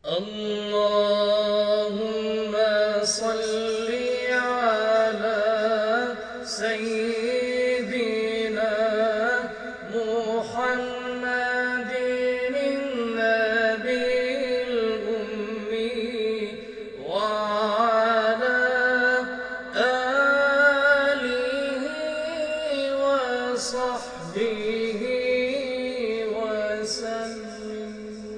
اللهم صل على سيدنا محمد النبي الأمي وعلى آله وصحبه وسلم.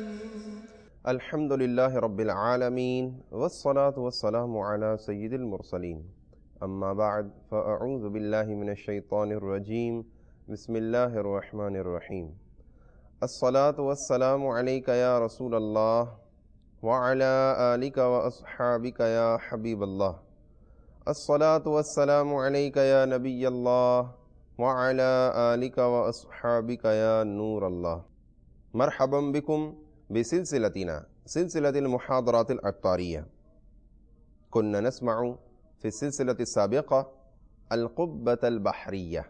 الحمد لله رب العالمين والصلاة والسلام على سيد المرسلين. أما بعد فأعوذ بالله من الشيطان الرجيم. بسم الله الرحمن الرحيم. الصلاة والسلام عليك يا رسول الله وعلى آلك وأصحابك يا حبيب الله. الصلاة والسلام عليك يا نبي الله وعلى آلك وأصحابك يا نور الله. مرحبا بكم بسلسلتنا سلسلة المحاضرات العطارية. كنا نسمع في السلسلة السابقة القبة البحرية.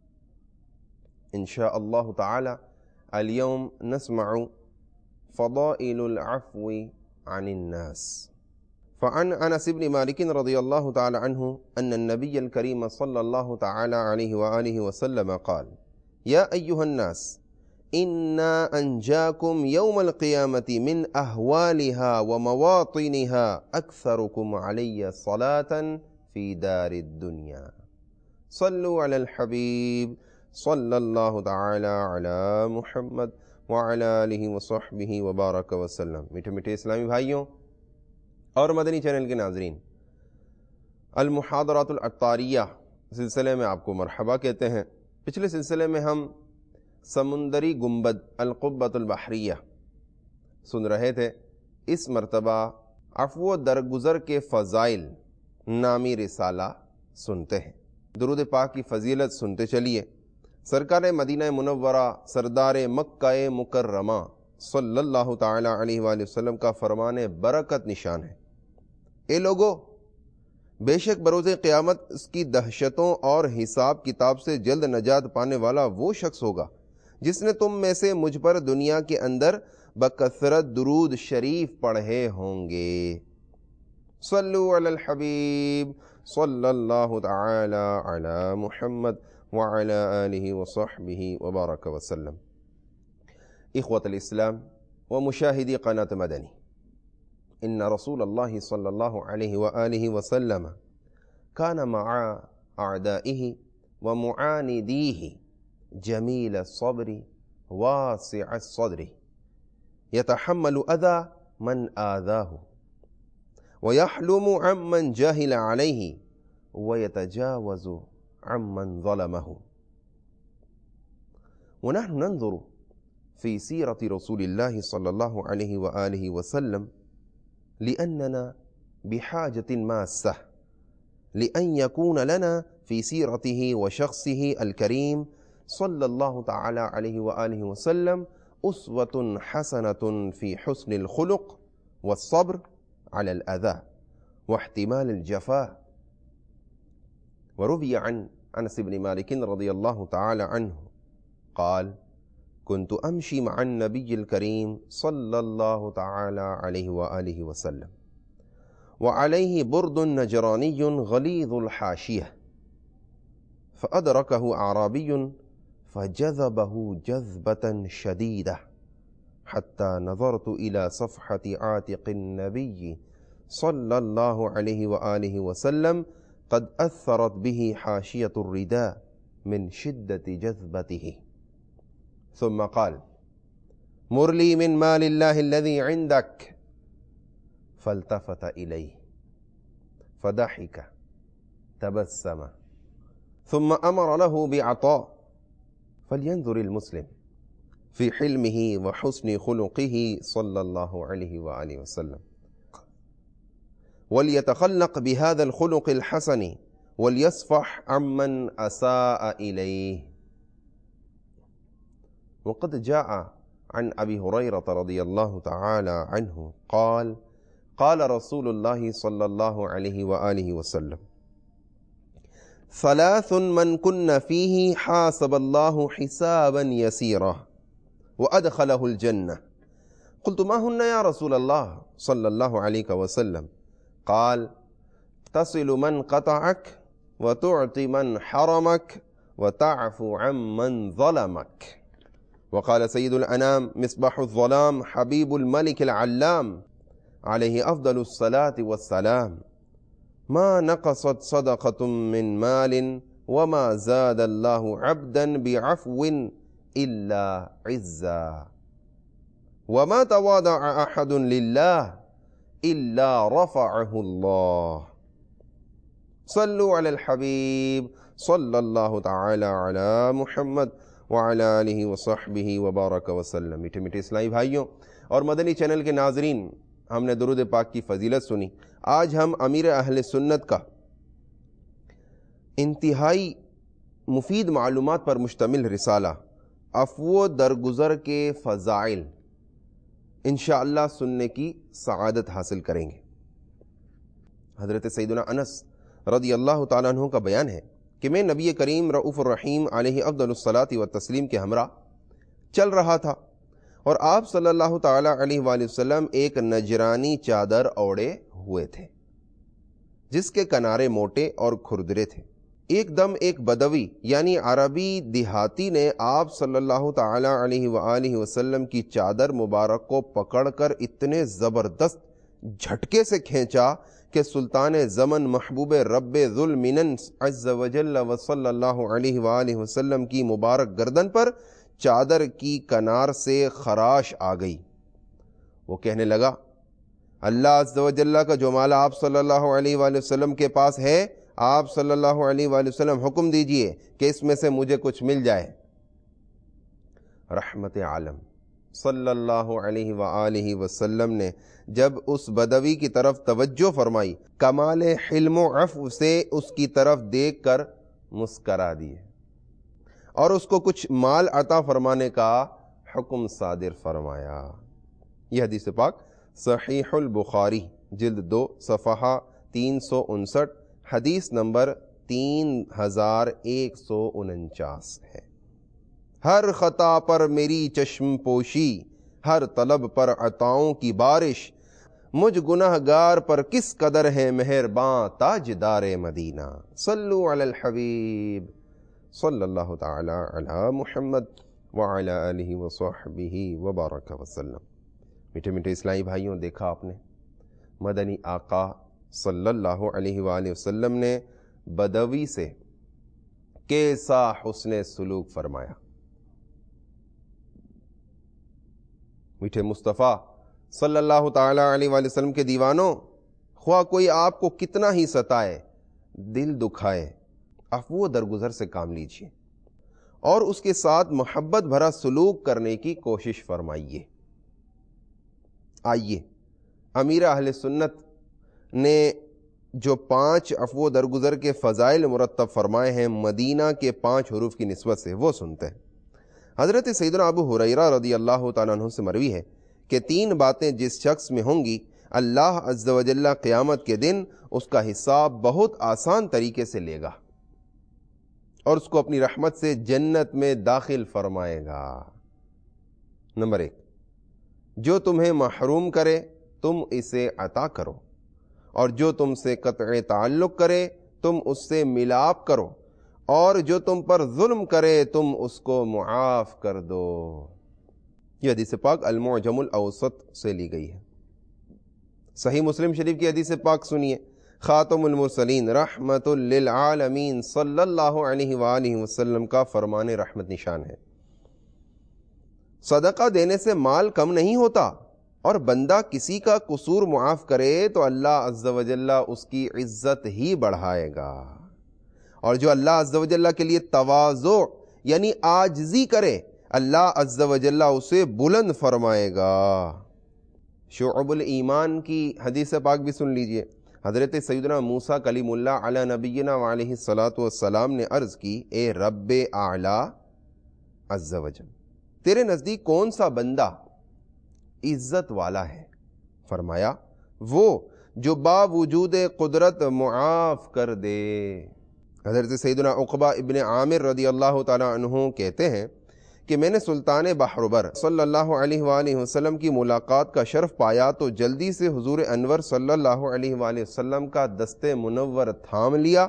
إن شاء الله تعالى اليوم نسمع فضائل العفو عن الناس. فعن أنس بن مالك رضي الله تعالى عنه أن النبي الكريم صلى الله تعالى عليه وآله وسلم قال: يا أيها الناس إنا أنجاكم يوم القيامة من أهوالها ومواطنها أكثركم علي صلاة في دار الدنيا. صلوا على الحبيب صلى الله تعالى على محمد وعلى آله وصحبه وبارك وسلم. میٹھے میٹھے اسلامی بھائیوں اور مدنی چینل کے ناظرین، المحاضرات العطاریہ سلسلے میں آپ کو مرحبا کہتے ہیں. پچھلے سلسلے میں ہم سمندری گنبد القبۃ البحریہ سن رہے تھے. اس مرتبہ عفو و درگزر کے فضائل نامی رسالہ سنتے ہیں. درود پاک کی فضیلت سنتے چلیے. سرکار مدینہ منورہ سردار مکہ مکرمہ صلی اللہ تعالی علیہ وآلہ وسلم کا فرمان برکت نشان ہے: اے لوگو، بے شک بروز قیامت اس کی دہشتوں اور حساب کتاب سے جلد نجات پانے والا وہ شخص ہوگا جس نے تم میں سے مجھ پر دنیا کے اندر بکثرت درود شریف پڑھے ہوں گے. صلو علی الحبیب صلی اللہ تعالی علی محمد وعلی آلہ وصحبہ وبارک وسلم. اخوة الاسلام ومشاہدی قناة مدنی، ان رسول اللہ صلی اللہ علیہ وآلہ وسلم كان مع اعدائه ومعاندیه جمیل الصبر واسع الصدر يتحمل اذى من آذاه ويحلم عمن جاهل عليه ويتجاوز عمن ظلمه. ونحن ننظر في سيرة رسول الله صلى الله عليه وآله وسلم لأننا بحاجة ماسة لأن يكون لنا في سيرته وشخصه الكريم صلى الله تعالى عليه وآله وسلم أسوة حسنة في حسن الخلق والصبر على الأذى واحتمال الجفاء. وروي عن أنس بن مالك رضي الله تعالى عنه قال: كنت أمشي مع النبي الكريم صلى الله تعالى عليه وآله وسلم وعليه برد نجراني غليظ الحاشية، فأدركه أعرابي فجذبه جذبة شديدة حتى نظرت إلى صفحة عاتق النبي صلى الله عليه وآله وسلم قد أثرت به حاشية الرداء من شدة جذبته، ثم قال: مر لي من مال الله الذي عندك. فالتفت إليه فضحك تبسم ثم أمر له بعطاء. فلينظر المسلم في حلمه وحسن خلقه صلى الله عليه وآله وسلم، وليتخلق بهذا الخلق الحسن وليصفح عمن أساء إليه. وقد جاء عن أبي هريرة رضي الله تعالى عنه قال: قال رسول الله صلى الله عليه وآله وسلم: ثلاث من كن فيه حاسب الله حسابا يسيرا وأدخله الجنة قلت ما هن يا رسول الله صلى الله عليه وسلم قال تصل من قطعك وتعطي من حرمك وتعفو عن من ظلمك. وقال سيد الأنام مصباح الظلام حبيب الملك العلام عليه أفضل الصلاة والسلام ما نقصت صدقة من مال وما زاد الله عبدا بعفو إلا عزا وما تواضع أحد لله إلا رفعه الله. صلوا على الحبيب صلی اللہ تعالی علی محمد وعلی آلہ وصحبہ وبارک وسلم. میٹھے میٹھے اسلامی بھائیوں اور مدنی چینل کے ناظرین، ہم نے درود پاک کی فضیلت سنی. آج ہم امیر اہل سنت کا انتہائی مفید معلومات پر مشتمل رسالہ عفو درگزر کے فضائل انشاءاللہ سننے کی سعادت حاصل کریں گے. حضرت سیدنا انس رضی اللہ تعالیٰ عنہ کا بیان ہے کہ میں نبی کریم رؤوف الرحیم علیہ افضل الصلاۃ والتسلیم کے ہمراہ چل رہا تھا اور آپ صلی اللہ تعالیٰ علیہ وآلہ وسلم ایک نجرانی چادر اوڑے ہوئے تھے جس کے کنارے موٹے اور کھردرے تھے. ایک دم ایک بدوی یعنی عربی دیہاتی نے آپ صلی اللہ تعالیٰ علیہ وآلہ وسلم کی چادر مبارک کو پکڑ کر اتنے زبردست جھٹکے سے کھینچا کہ سلطان زمن محبوب رب ذوالمنن عز وجل و صلی اللہ علیہ وآلہ وسلم کی مبارک گردن پر چادر کی کنار سے خراش آ گئی. وہ کہنے لگا اللہ عز وجل کا جو مال آپ صلی اللہ علیہ وآلہ وسلم کے پاس ہے، آپ صلی اللہ علیہ وآلہ وسلم حکم دیجئے کہ اس میں سے مجھے کچھ مل جائے. رحمت عالم صلی اللہ علیہ وآلہ وسلم نے جب اس بدوی کی طرف توجہ فرمائی، کمال حلم و عفو سے اس کی طرف دیکھ کر مسکرا دیے اور اس کو کچھ مال عطا فرمانے کا حکم صادر فرمایا. یہ حدیث پاک صحیح البخاری جلد 2 صفحہ 359 حدیث نمبر 3149 ہے. ہر خطا پر میری چشم پوشی، ہر طلب پر عطاؤں کی بارش، مجھ گناہ گار پر کس قدر ہے مہرباں تاجدار مدینہ. صلو علی الحبیب صلی اللہ تعالی علی محمد وعلی آلہ وصحبہ وبارک وسلم. میٹھے میٹھے اسلامی بھائیوں، دیکھا آپ نے مدنی آقا صلی اللہ علیہ وآلہ وسلم نے بدوی سے کیسا حسن سلوک فرمایا. میٹھے مصطفیٰ صلی اللہ تعالی علیہ وآلہ وسلم کے دیوانوں، خواہ کوئی آپ کو کتنا ہی ستائے، دل دکھائے، عفو درگزر سے کام لیجیے اور اس کے ساتھ محبت بھرا سلوک کرنے کی کوشش فرمائیے. آئیے امیر اہل سنت نے جو 5 عفو درگزر کے فضائل مرتب فرمائے ہیں مدینہ کے 5 حروف کی نسبت سے، وہ سنتے ہیں. حضرت سیدنا ابو ہریرہ رضی اللہ تعالیٰ عنہ سے مروی ہے کہ 3 باتیں جس شخص میں ہوں گی، اللہ عز و جل قیامت کے دن اس کا حساب بہت آسان طریقے سے لے گا اور اس کو اپنی رحمت سے جنت میں داخل فرمائے گا. نمبر 1، جو تمہیں محروم کرے تم اسے عطا کرو، اور جو تم سے قطع تعلق کرے تم اس سے ملاپ کرو، اور جو تم پر ظلم کرے تم اس کو معاف کر دو. یہ حدیث پاک المعجم الاوسط سے لی گئی ہے. صحیح مسلم شریف کی حدیث پاک سنیے. خاتم المرسلین رحمت للعالمین صلی اللہ علیہ وآلہ وسلم کا فرمان رحمت نشان ہے، صدقہ دینے سے مال کم نہیں ہوتا، اور بندہ کسی کا قصور معاف کرے تو اللہ عز و جل اس کی عزت ہی بڑھائے گا، اور جو اللہ عز و جل کے لیے تواضع یعنی عاجزی کرے اللہ عز و جل اسے بلند فرمائے گا. شعب الایمان کی حدیث پاک بھی سن لیجئے. حضرت سیدنا موسیٰ کلیم اللہ علی نبینا وعلیہ الصلاۃ والسلام نے عرض کی، اے رب اعلی عز و جل، تیرے نزدیک کون سا بندہ عزت والا ہے؟ فرمایا وہ جو باوجود قدرت معاف کر دے. حضرت سیدنا عقبہ ابن عامر رضی اللہ تعالی عنہ کہتے ہیں کہ میں نے سلطان بحربر صلی اللہ علیہ وآلہ وسلم کی ملاقات کا شرف پایا تو جلدی سے حضور انور صلی اللہ علیہ وآلہ وسلم کا دست منور تھام لیا،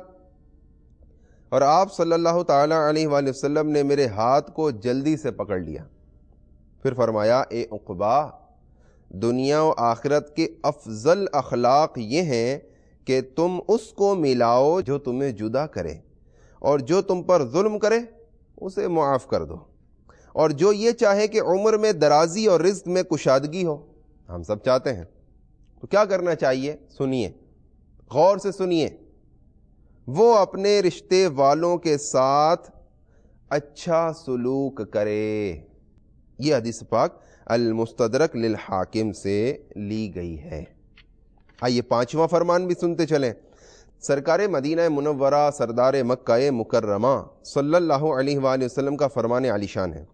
اور آپ صلی اللہ تعالی علیہ وآلہ وسلم نے میرے ہاتھ کو جلدی سے پکڑ لیا۔ پھر فرمایا، اے عقبہ، دنیا و آخرت کے افضل اخلاق یہ ہیں کہ تم اس کو ملاؤ جو تمہیں جدا کرے، اور جو تم پر ظلم کرے اسے معاف کر دو، اور جو یہ چاہے کہ عمر میں درازی اور رزق میں کشادگی ہو۔ ہم سب چاہتے ہیں، تو کیا کرنا چاہیے؟ سنیے، غور سے سنیے۔ وہ اپنے رشتے والوں کے ساتھ اچھا سلوک کرے۔ یہ حدیث پاک المستدرک للحاکم سے لی گئی ہے۔ آئیے پانچواں فرمان بھی سنتے چلیں۔ سرکار مدینہ منورہ سردار مکہ مکرمہ صلی اللہ علیہ وآلہ وسلم کا فرمان عالی شان ہے،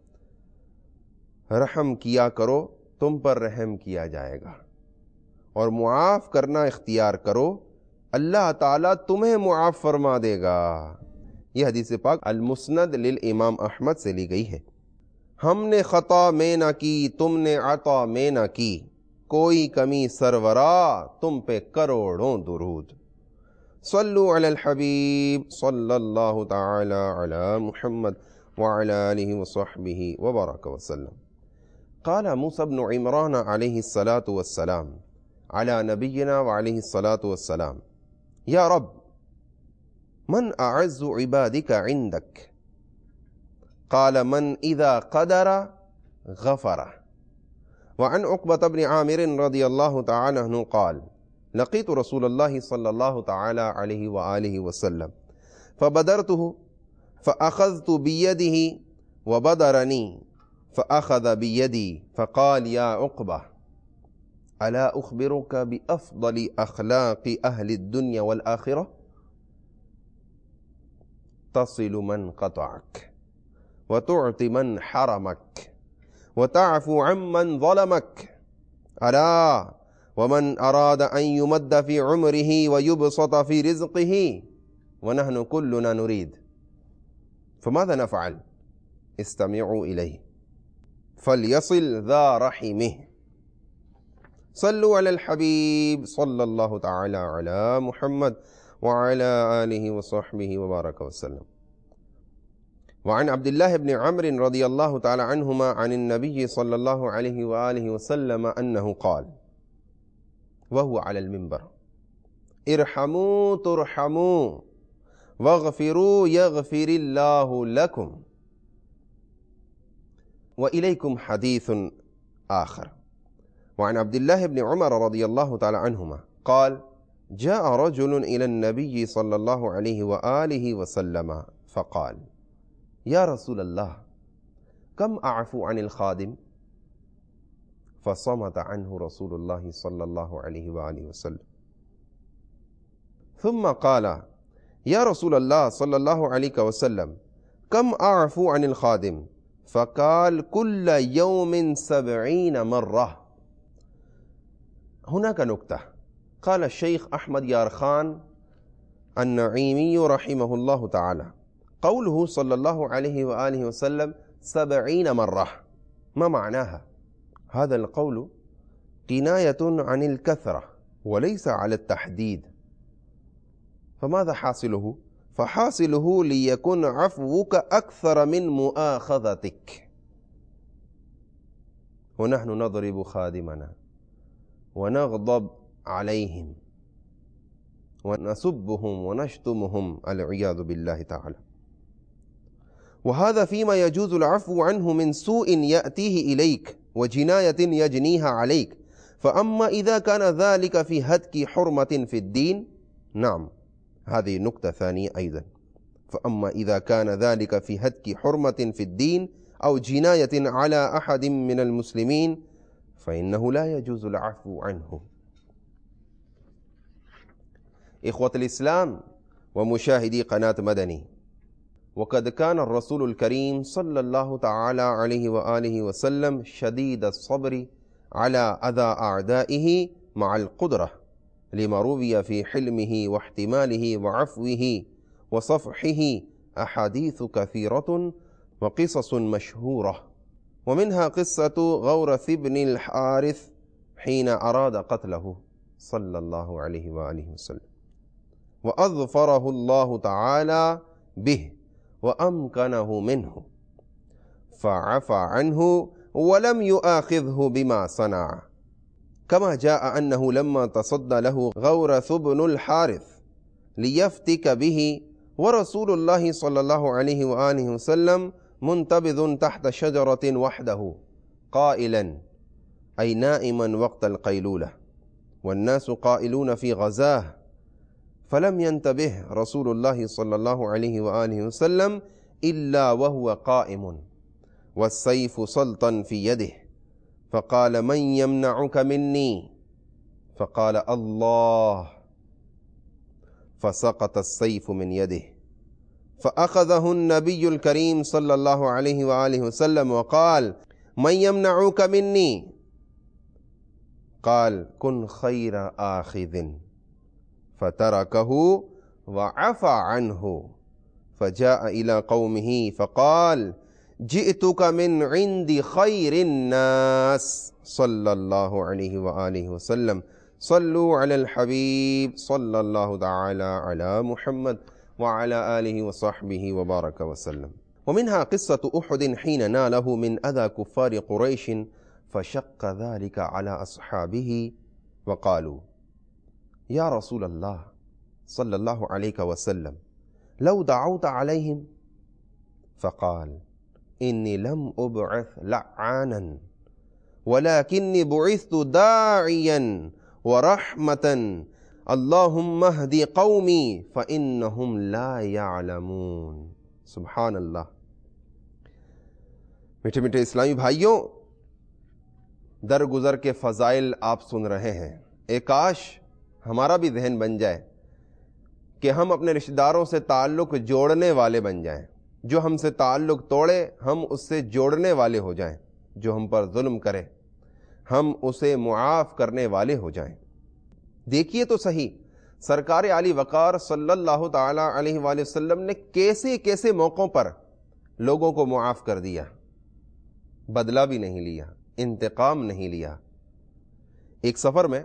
رحم کیا کرو تم پر رحم کیا جائے گا، اور معاف کرنا اختیار کرو اللہ تعالیٰ تمہیں معاف فرما دے گا۔ یہ حدیث پاک المسند للامام احمد سے لی گئی ہے۔ ہم نے خطا میں نہ کی، تم نے عطا میں نہ کی، کوئی کمی سرورا تم پہ کروڑوں درود۔ صلو علی الحبیب صلی اللہ تعالی علی محمد وعلی آلہ وصحبہ وبارک وسلم۔ قال موسیٰ بن عمران علیہ الصلاة والسلام علی نبینا وعلیہ الصلاة والسلام، یا رب من اعز عبادک عندک؟ قال من اذا قدر غفر۔ وعن عقبة بن عامر رضی اللہ تعالی عنہ قال لقيت رسول الله صلى الله تعالى عليه وآله وسلم فبدرته فأخذت بيده وبدرني فأخذ بيدي فقال يا عقبة ألا أخبرك بأفضل أخلاق أهل الدنيا والآخرة؟ تصل من قطعك وتعطي من حرمك وتعفو عمن ظلمك، ألا ومن أراد أن يمد في عمره ويبسط في رزقه ونحن كلنا نريد، فماذا نفعل؟ استمعوا إليه فليصل ذا رحمه۔ صلوا على الحبيب صلى الله تعالى على محمد وعلى آله وصحبه وبارك وسلم۔ وعن عبد الله بن عمرو رضي الله تعالى عنهما عن النبي صلى الله عليه وآله وسلم أنه قال وهو على المنبر، ارحموا ترحموا واغفروا يغفر الله لكم۔ وإليكم حديث آخر۔ وعن عبد الله بن عمر رضي الله تعالى عنهما قال جاء رجل إلى النبي صلى الله عليه وآله وسلم فقال يا رسول الله كم أعفو عن الخادم؟ فصمت عنه رسول الله صلى الله عليه وآله وسلم، ثم قال يا رسول الله صلى الله عليه وسلم كم أعفو عن الخادم؟ فقال كل يوم 70 مرة۔ هناك نكتة، قال الشيخ أحمد يارخان النعيمي رحمه الله تعالى قوله صلى الله عليه وآله وسلم 70 مرة، ما معناها؟ هذا القول كناية عن الكثرة وليس على التحديد، فماذا حاصله؟ فحاصله ليكن عفوك أكثر من مؤاخذتك، ونحن نضرب خادمنا ونغضب عليهم ونسبهم ونشتمهم العياذ بالله تعالى، وهذا فيما يجوز العفو عنه من سوء يأتيه إليك وجناية يجنيها عليك، فأما إذا كان ذلك في هتك حرمة في الدين، نعم هذه نقطة ثانية أيضا، فأما إذا كان ذلك في هتك حرمة في الدين أو جناية على أحد من المسلمين فإنه لا يجوز العفو عنه۔ إخوة الإسلام ومشاهدي قناة مدني، وقد كان الرسول الكريم صلى الله تعالى عليه وآله وسلم شديد الصبر على أذى أعدائه مع القدرة، لما روي في حلمه واحتماله وعفوه وصفحه أحاديث كثيرة وقصص مشهورة، ومنها قصة غورث بن الحارث حين أراد قتله صلى الله عليه وآله وسلم، وأظفره الله تعالى به وأمكنه منه فعفى عنه ولم يؤاخذه بما صنع، كما جاء أنه لما تصدى له غورث بن الحارث ليفتك به ورسول الله صلى الله عليه وآله وسلم منتبذ تحت شجرة وحده قائلا، أي نائما وقت القيلولة، والناس قائلون في غزاه، فلم ينتبه رسول الله صلى الله عليه وآله وسلم إلا وهو قائم والسيف سلطا في يده، فقال من يمنعك مني؟ فقال الله، فسقط السيف من يده، فأخذه النبي الكريم صلى الله عليه وآله وسلم وقال من يمنعك مني؟ قال كن خير آخذ، فتركه وعفى عنه، فجاء إلى قومه فقال جئتك من عند خير الناس صلى الله عليه وآله وسلم، صلوا على الحبيب صلى الله تعالى على محمد وعلى آله وصحبه وبارك وسلم. ومنها قصة أحد حين ناله من أذى كفار قريش فشق ذلك على أصحابه وقالوا يا رسول الله صلى الله عليه وسلم لو دعوت عليهم، فقال إني لم أبعث لعانا ولكني بعثت داعيا ورحمة، اللهم اهد قومي فإنهم لا يعلمون. سبحان اللہ. میٹھے میٹھے اسلامی بھائیوں، درگزر کے فضائل آپ سن رہے ہیں. ایک کاش ہمارا بھی ذہن بن جائے کہ ہم اپنے رشتہ داروں سے تعلق جوڑنے والے بن جائیں. جو ہم سے تعلق توڑے ہم اس سے جوڑنے والے ہو جائیں. جو ہم پر ظلم کرے ہم اسے معاف کرنے والے ہو جائیں. دیکھیے تو صحیح، سرکار عالی وقار صلی اللہ تعالی علیہ وآلہ وسلم نے کیسے کیسے موقعوں پر لوگوں کو معاف کر دیا، بدلہ بھی نہیں لیا، انتقام نہیں لیا. ایک سفر میں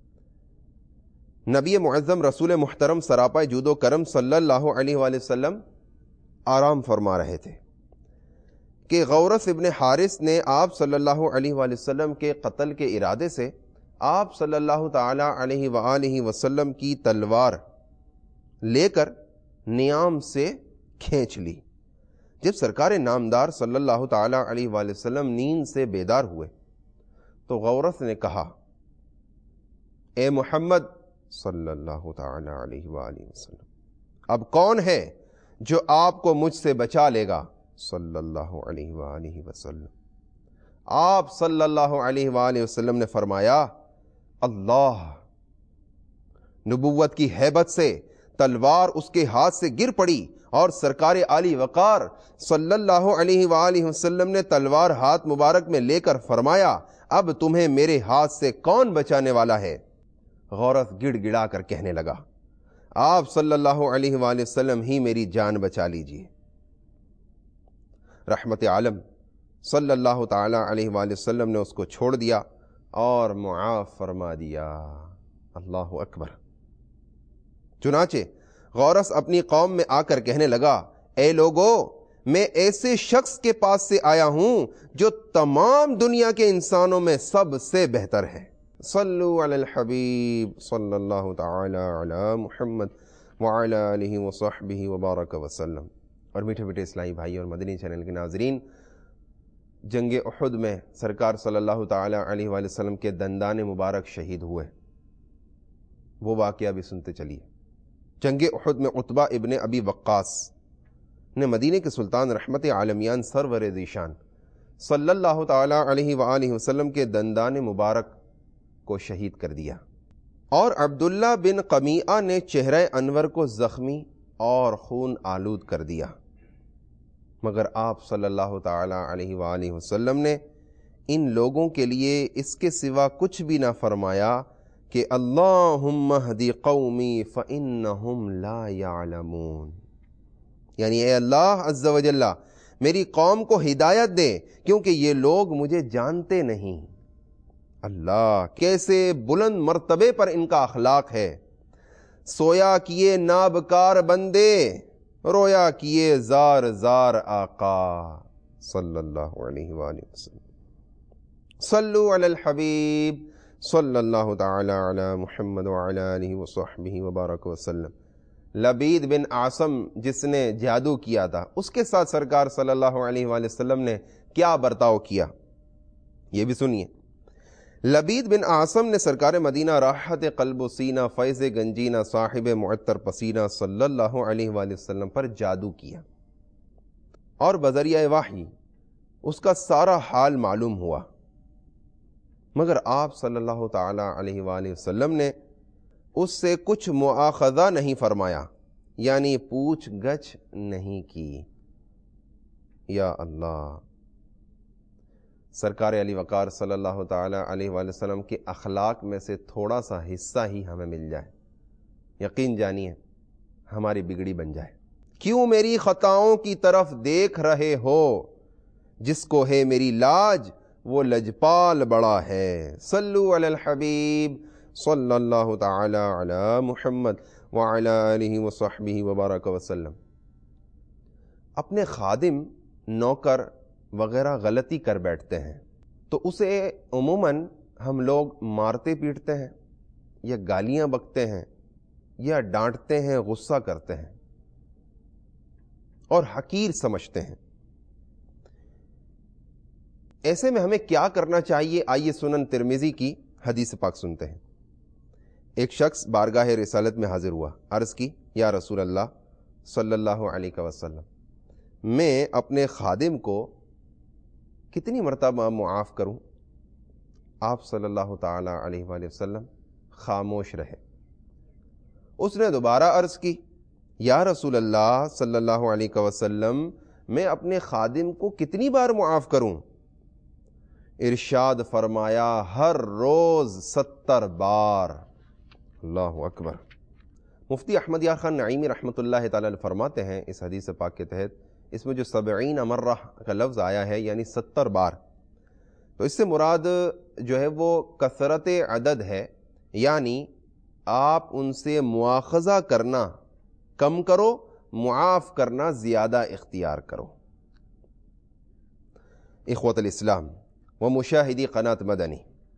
نبی معظم رسول محترم سراپا جود و کرم صلی اللہ علیہ وآلہ وسلم آرام فرما رہے تھے کہ غورث ابن حارث نے آپ صلی اللہ علیہ وآلہ وسلم کے قتل کے ارادے سے آپ صلی اللہ تعالی علیہ وآلہ وسلم کی تلوار لے کر نیام سے کھینچ لی. جب سرکار نامدار صلی اللہ تعالی علیہ وآلہ وسلم نیند سے بیدار ہوئے تو غورث نے کہا اے محمد صلی اللہ تعالی علیہ وآلہ وسلم، اب کون ہے جو آپ کو مجھ سے بچا لے گا صلی اللہ علیہ وآلہ وسلم. آپ صلی اللہ علیہ وآلہ وسلم نے فرمایا اللہ. نبوت کی ہیبت سے تلوار اس کے ہاتھ سے گر پڑی اور سرکار عالی وقار صلی اللہ علیہ وآلہ وسلم نے تلوار ہاتھ مبارک میں لے کر فرمایا اب تمہیں میرے ہاتھ سے کون بچانے والا ہے؟ غورث گڑ گڑا کر کہنے لگا آپ صلی اللہ علیہ وآلہ وسلم ہی میری جان بچا لیجئے. رحمت عالم صلی اللہ تعالی علیہ وآلہ وسلم نے اس کو چھوڑ دیا اور معاف فرما دیا. اللہ اکبر. چنانچہ غورث اپنی قوم میں آ کر کہنے لگا اے لوگو، میں ایسے شخص کے پاس سے آیا ہوں جو تمام دنیا کے انسانوں میں سب سے بہتر ہے. صلو علی الحبیب صلی اللہ تعالی علی محمد وعلی آلہ وصحبہ وبارک وسلم. اور میٹھے میٹھے اسلامی بھائی اور مدنی چینل کے ناظرین، جنگ احد میں سرکار صلی اللہ تعالی علیہ وآلہ وسلم کے دندان مبارک شہید ہوئے. وہ واقعہ بھی سنتے چلیے. جنگ احد میں عتبہ ابن ابی وقاص نے مدینے کے سلطان رحمت عالمیان سرور ذیشان صلی اللہ تعالی علیہ وآلہ وسلم کے دندان مبارک کو شہید کر دیا. اور عبداللہ بن قمیعہ نے چہرہ انور کو زخمی اور خون آلود کر دیا. مگر آپ صلی اللہ تعالی علیہ وآلہ وسلم نے ان لوگوں کے لیے اس کے سوا کچھ بھی نہ فرمایا کہ اللہم اہدی قومی فإنہم لا یعلمون، یعنی اے اللہ عز و جل میری قوم کو ہدایت دے کیونکہ یہ لوگ مجھے جانتے نہیں۔ اللہ کیسے بلند مرتبے پر ان کا اخلاق ہے۔ سویا کیے نابکار بندے، رویا کیے زار زار آقا صلی اللہ علیہ وآلہ وسلم۔ صلو علی الحبیب صلی اللہ تعالی علی محمد وعلی آلہ وصحبہ وبارک وسلم۔ لبید بن عاصم جس نے جادو کیا تھا، اس کے ساتھ سرکار صلی اللہ علیہ وآلہ وسلم نے کیا برتاؤ کیا، یہ بھی سنیے۔ لبید بن عاصم نے سرکار مدینہ راحت قلب و سینہ فیض گنجینہ صاحب معطر پسینہ صلی اللہ علیہ وآلہ وسلم پر جادو کیا، اور بذریعہ وحی اس کا سارا حال معلوم ہوا، مگر آپ صلی اللہ تعالی علیہ وآلہ وسلم نے اس سے کچھ مؤاخذہ نہیں فرمایا، یعنی پوچھ گچھ نہیں کی۔ یا اللہ، سرکار علی وقار صلی اللہ تعالی علیہ وآلہ وسلم کے اخلاق میں سے تھوڑا سا حصہ ہی ہمیں مل جائے، یقین جانیے ہماری بگڑی بن جائے۔ کیوں میری خطاؤں کی طرف دیکھ رہے ہو، جس کو ہے میری لاج وہ لجپال بڑا ہے۔ صلو علی الحبیب صلی اللہ تعالی علی محمد وعلی آلہ وصحبہ وبارک وسلم۔ اپنے خادم، نوکر وغیرہ غلطی کر بیٹھتے ہیں تو اسے عموماً ہم لوگ مارتے پیٹتے ہیں یا گالیاں بکتے ہیں یا ڈانٹتے ہیں، غصہ کرتے ہیں اور حقیر سمجھتے ہیں۔ ایسے میں ہمیں کیا کرنا چاہیے؟ آئیے سنن ترمذی کی حدیث پاک سنتے ہیں۔ ایک شخص بارگاہ رسالت میں حاضر ہوا، عرض کی، یا رسول اللہ صلی اللہ علیہ وسلم، میں اپنے خادم کو کتنی مرتبہ معاف کروں؟ آپ صلی اللہ تعالی علیہ وآلہ وسلم خاموش رہے۔ اس نے دوبارہ عرض کی، یا رسول اللہ صلی اللہ علیہ وسلم، میں اپنے خادم کو کتنی بار معاف کروں؟ ارشاد فرمایا، ہر روز 70 بار۔ اللہ اکبر۔ مفتی احمد یار خان نعیمی رحمۃ اللہ تعالی فرماتے ہیں اس حدیث پاک کے تحت، اس میں جو 70 مرہ کا لفظ آیا ہے یعنی 70 بار، تو اس سے مراد جو ہے وہ کثرت عدد ہے، یعنی آپ ان سے مواخذہ کرنا کم کرو، معاف کرنا زیادہ اختیار کرو۔ اخوۃ الاسلام ومشاہدی قناة مدنی،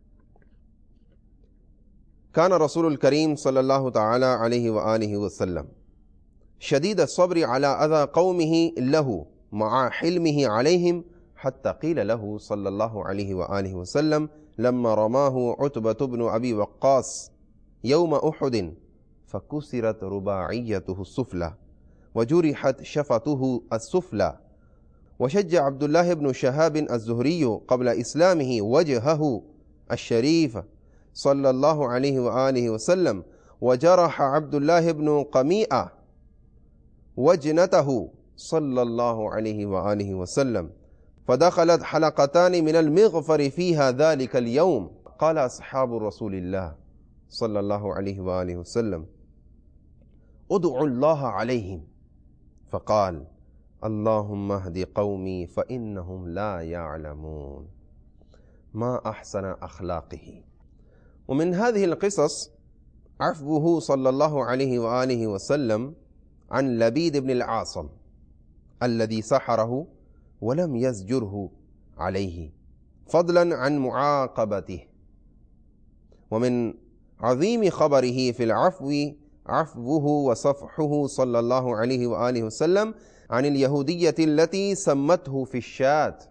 کان رسول الکریم صلی اللہ تعالی علیہ وآلہ وسلم شدید الصبر على اذى قومه له مع حلمه عليهم حتى قيل له صلی اللہ علیہ وآلہ وسلم لما رماه عتبة بن ابی وقاص يوم احد فكسرت رباعيته السفلى وجرحت شفته السفلى وشج عبد الله بن شهاب الزهري قبل اسلامه وجهه الشريف صلی اللہ علیہ وآلہ وسلم وجرح عبد الله بن قمیئة وجنته صلی اللہ علیہ وآلہ وسلم فدخلت حلقتان من المغفر فيها ذلك اليوم قال اصحاب رسول الله صلی اللہ علیہ وآلہ وسلم ادعوا الله عليهم فقال اللهم اهد قومي فإنهم لا يعلمون ما أحسن أخلاقه۔ ومن هذه القصص عفوه صلى الله عليه وآله وسلم عن لبيد بن العاصم الذي سحره ولم يزجره عليه فضلا عن معاقبته، ومن عظيم خبره في العفو عفوه وصفحه صلى الله عليه وآله وسلم عن اليهودية التي سمته في الشاة۔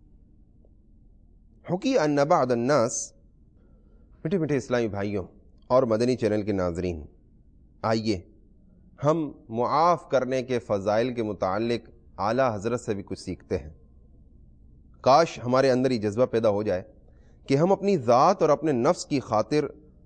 حكي أن بعض الناس، میٹھے میٹھے اسلامی بھائیوں اور مدنی چینل کے ناظرین، آئیے ہم معاف کرنے کے فضائل کے متعلق اعلیٰ حضرت سے بھی کچھ سیکھتے ہیں۔ کاش ہمارے اندر یہ جذبہ پیدا ہو جائے کہ ہم اپنی ذات اور اپنے نفس کی خاطر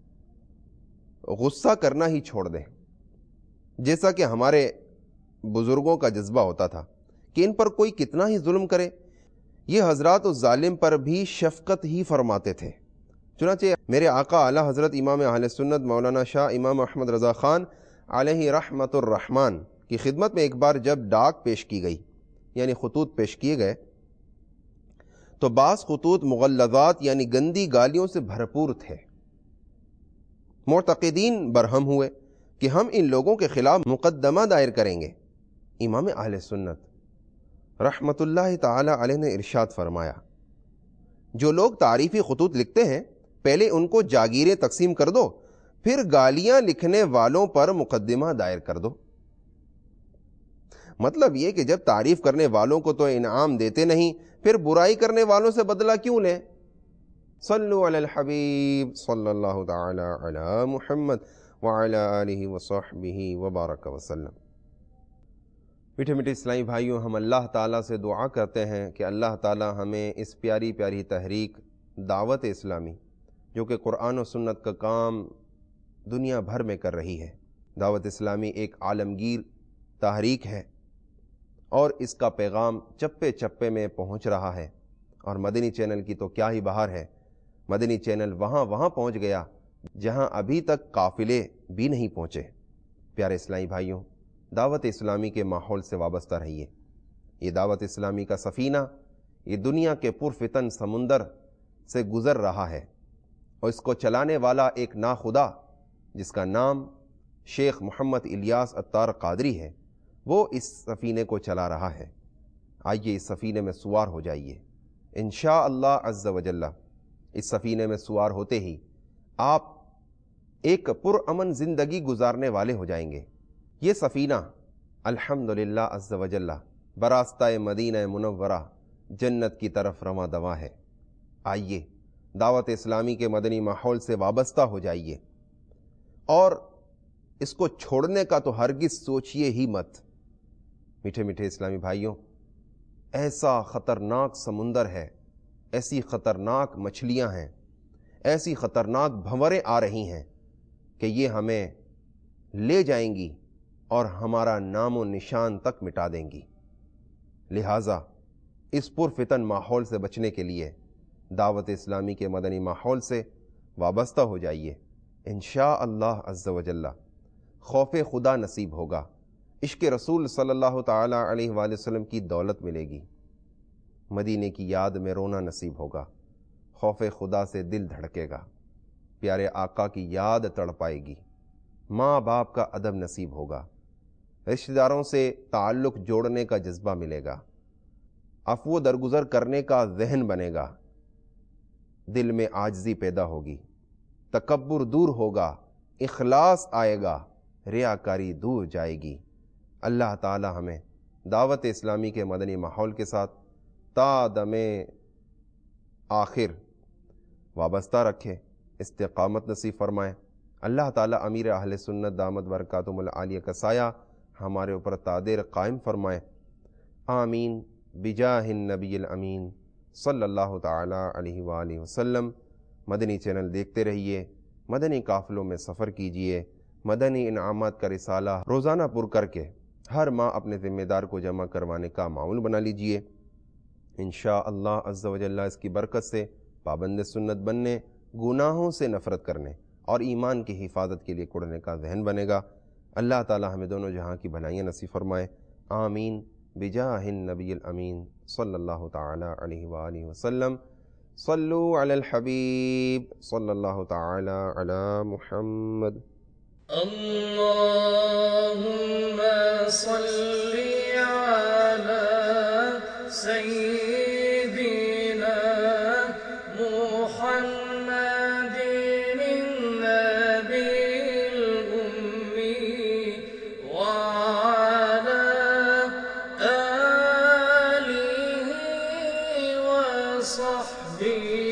غصہ کرنا ہی چھوڑ دیں، جیسا کہ ہمارے بزرگوں کا جذبہ ہوتا تھا کہ ان پر کوئی کتنا ہی ظلم کرے، یہ حضرات اس ظالم پر بھی شفقت ہی فرماتے تھے۔ چنانچہ میرے آقا اعلیٰ حضرت امام اہل سنت مولانا شاہ امام احمد رضا خان علیہ رحمت الرحمن کی خدمت میں ایک بار جب ڈاک پیش کی گئی یعنی خطوط پیش کیے گئے تو بعض خطوط مغلظات یعنی گندی گالیوں سے بھرپور تھے۔ معتقدین برہم ہوئے کہ ہم ان لوگوں کے خلاف مقدمہ دائر کریں گے۔ امام اہل سنت رحمت اللہ تعالی علیہ نے ارشاد فرمایا، جو لوگ تعریفی خطوط لکھتے ہیں پہلے ان کو جاگیریں تقسیم کر دو، پھر گالیاں لکھنے والوں پر مقدمہ دائر کر دو۔ مطلب یہ کہ جب تعریف کرنے والوں کو تو انعام دیتے نہیں، پھر برائی کرنے والوں سے بدلہ کیوں لیں؟ صلو علی الحبیب صلی اللہ تعالی علی محمد وعلی آلہ وصحبہ وبارک وسلم۔ میٹھے میٹھے اسلامی بھائیوں، ہم اللہ تعالیٰ سے دعا کرتے ہیں کہ اللہ تعالیٰ ہمیں اس پیاری پیاری تحریک دعوت اسلامی، جو کہ قرآن و سنت کا کام دنیا بھر میں کر رہی ہے۔ دعوت اسلامی ایک عالمگیر تحریک ہے اور اس کا پیغام چپے چپے میں پہنچ رہا ہے، اور مدنی چینل کی تو کیا ہی بہار ہے۔ مدنی چینل وہاں پہنچ گیا جہاں ابھی تک قافلے بھی نہیں پہنچے۔ پیارے اسلامی بھائیوں، دعوت اسلامی کے ماحول سے وابستہ رہیے۔ یہ دعوت اسلامی کا سفینہ یہ دنیا کے پرفتن سمندر سے گزر رہا ہے، اور اس کو چلانے والا ایک ناخدا جس کا نام شیخ محمد الیاس عطار قادری ہے، وہ اس سفینے کو چلا رہا ہے۔ آئیے اس سفینے میں سوار ہو جائیے انشاءاللہ عز و جل۔ اس سفینے میں سوار ہوتے ہی آپ ایک پرامن زندگی گزارنے والے ہو جائیں گے۔ یہ سفینہ الحمدللہ عز و جل براستہ مدینہ منورہ جنت کی طرف رواں دواں ہے۔ آئیے دعوت اسلامی کے مدنی ماحول سے وابستہ ہو جائیے، اور اس کو چھوڑنے کا تو ہرگز سوچیے ہی مت۔ میٹھے میٹھے اسلامی بھائیوں، ایسا خطرناک سمندر ہے، ایسی خطرناک مچھلیاں ہیں، ایسی خطرناک بھنوریں آ رہی ہیں کہ یہ ہمیں لے جائیں گی اور ہمارا نام و نشان تک مٹا دیں گی۔ لہٰذا اس پرفتن ماحول سے بچنے کے لیے دعوت اسلامی کے مدنی ماحول سے وابستہ ہو جائیے۔ انشاءاللہ عز و جل خوف خدا نصیب ہوگا، عشق رسول صلی اللہ تعالی علیہ وآلہ وسلم کی دولت ملے گی، مدینے کی یاد میں رونا نصیب ہوگا، خوف خدا سے دل دھڑکے گا، پیارے آقا کی یاد تڑپائے گی، ماں باپ کا ادب نصیب ہوگا، رشتہ داروں سے تعلق جوڑنے کا جذبہ ملے گا، عفو درگزر کرنے کا ذہن بنے گا، دل میں عاجزی پیدا ہوگی، تکبر دور ہوگا، اخلاص آئے گا، ریاکاری دور جائے گی۔ اللہ تعالی ہمیں دعوت اسلامی کے مدنی ماحول کے ساتھ تا دم آخر وابستہ رکھے، استقامت نصیب فرمائے۔ اللہ تعالی امیر اہل سنت دامت برکاتہم العالیہ کا سایہ ہمارے اوپر تا دیر قائم فرمائے، آمین بجاہ النبی الامین صلی اللہ تعالی علیہ وآلہ وسلم۔ مدنی چینل دیکھتے رہیے، مدنی قافلوں میں سفر کیجیے، مدنی انعامات کا رسالہ روزانہ پر کر کے ہر ماہ اپنے ذمہ دار کو جمع کروانے کا معمول بنا لیجیے۔ انشاءاللہ عز و جل اس کی برکت سے پابند سنت بننے، گناہوں سے نفرت کرنے اور ایمان کی حفاظت کے لیے کڑنے کا ذہن بنے گا۔ اللہ تعالی ہمیں دونوں جہاں کی بھلائیاں نصیب فرمائے، آمین بجاہ النبی الامین صلی اللہ تعالی علیہ وآلہ وسلم۔ صلو علی الحبیب صلی اللہ تعالی علی محمد۔ اللهم صل على سيدنا محمد النبي الأمي وعلى آله وصحبه